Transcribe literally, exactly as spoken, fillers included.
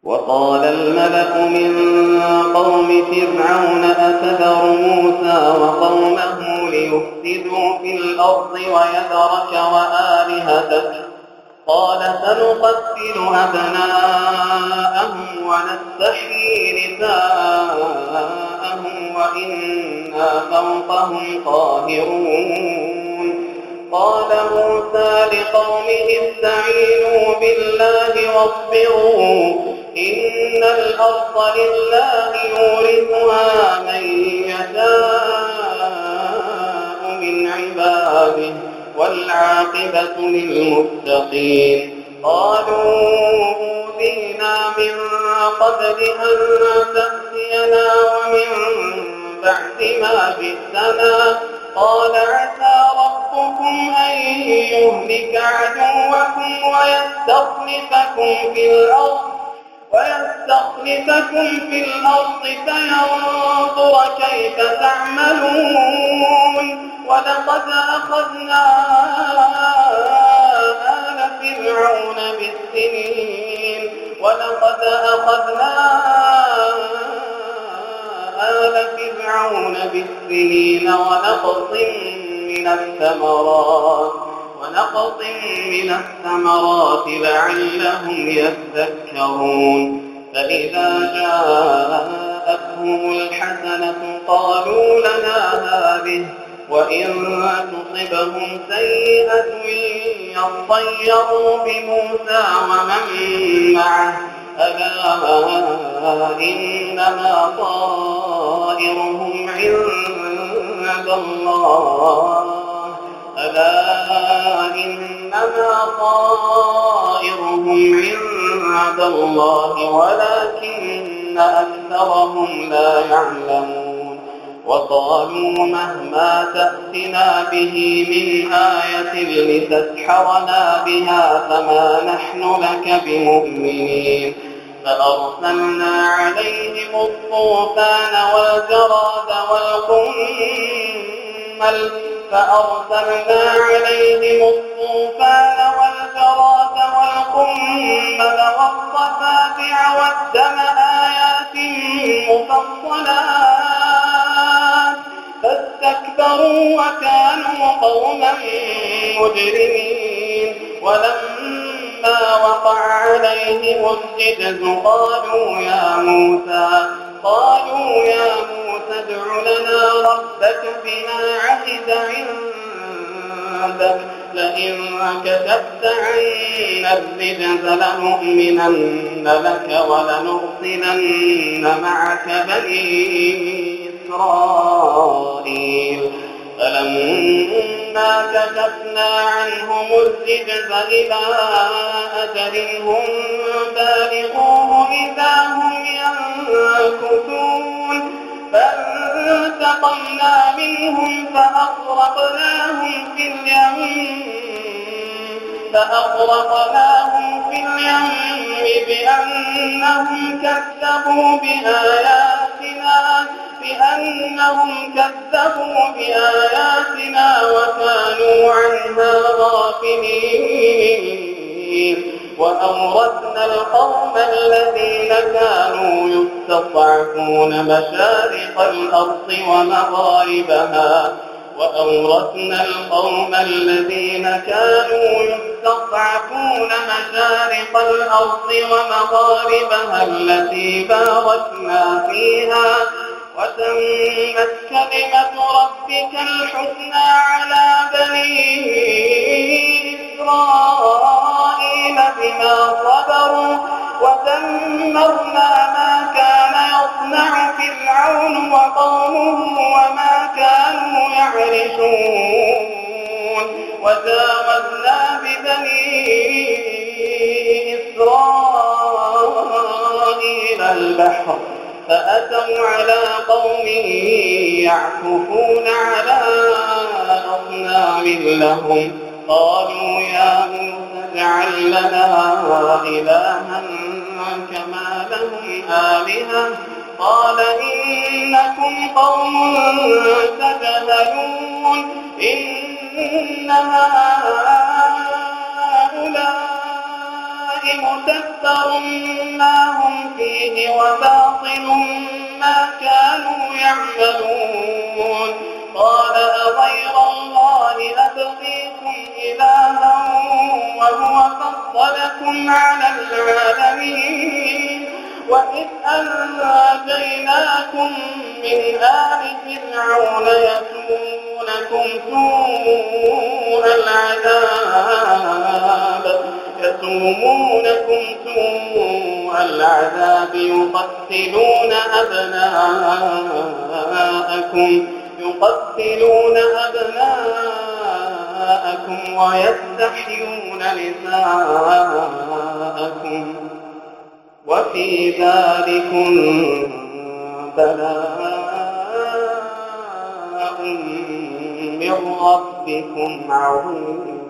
وقال الملأ من قوم فرعون أتذر موسى وقومه ليفسدوا في الأرض ويذرك وآلهتك قال سنقتل أبناءهم ونستحيي نساءهم وإنا فوقهم قاهرون قال موسى لقومه استعينوا بالله واصبروا إن الأرض لله يورثها من يشاء من عباده والعاقبة للمتقين قالوا أوذينا من قبل أن تأتينا ومن بعد ما جئتنا قال عسى ربكم أن يهلك عدوكم ويستخلفكم في الأرض ويستخلفكم في الأرض فينظر كيف تعملون ولقد أخذنا آل فرعون بالسنين ولقد أخذنا آل فرعون بالسنين ونقص من الثمرات ونقص من الثمرات لعلهم يذكرون فإذا جاءتهم الحسنة قالوا لنا هذه وإن تصبهم سيئة يطيروا بموسى ومن معه ألا إنما طائرهم عند الله ألا إنما طائرهم عند الله ولكن أكثرهم لا يعلمون وقالوا مهما تأتنا به من آية لتسحرنا بها فما نحن لك بمؤمنين فأرسلنا عليهم الطوفان والجراد والقمل فأرسلنا عليهم الطوفان والجراد والقمل والضفادع والدم آيات مفصلات فاستكبروا وكانوا قوما مجرمين ولما وقع عليهم الرجز قالوا يا موسى قالوا يا موسى ادع لنا ربك بما عهد عندك لئن كشفت عنا الرجز لنؤمنن لك ولنرسلن معك بني إسرائيل فلما كشفنا عنهم الرجز إلى أجل هم بالغوه إذا هم ينكثون فانتقمنا منهم فأغرقناهم في اليم فأغرقناهم في اليم بأنهم كذبوا بآياتنا بأنهم كذبوا بآياتنا وكانوا عنها غافلين وأورثنا القوم الذين كانوا يستضعفون مشارق الأرض ومغاربها وأورثنا القوم الذين كانوا يستضعفون مشارق الأرض ومغاربها التي باركنا فيها وتمت كلمة ربك الحسنى على بني إسرائيل بما صبروا ودمرنا ما كان يصنع فرعون وقومه وما كانوا يعرشون وجاوزنا ببني إسرائيل البحر فأتوا على قوم يعكفون على أصنام لهم قالوا يا موسى اجعل لنا إلها كما لهم آلهة قال إنكم قوم تجهلون إن هؤلاء متبر ما هم يعملون قال أغير الله أبغيكم إلها وهو فضلكم على العالمين وإذ أنجيناكم من آل فرعون يسومونكم سوء العذاب يسومونكم سوء العذاب يقتلون أبناءكم يقتلون أبناءكم ويستحيون نساءكم وفي ذلكم بلاء من ربكم عظيم.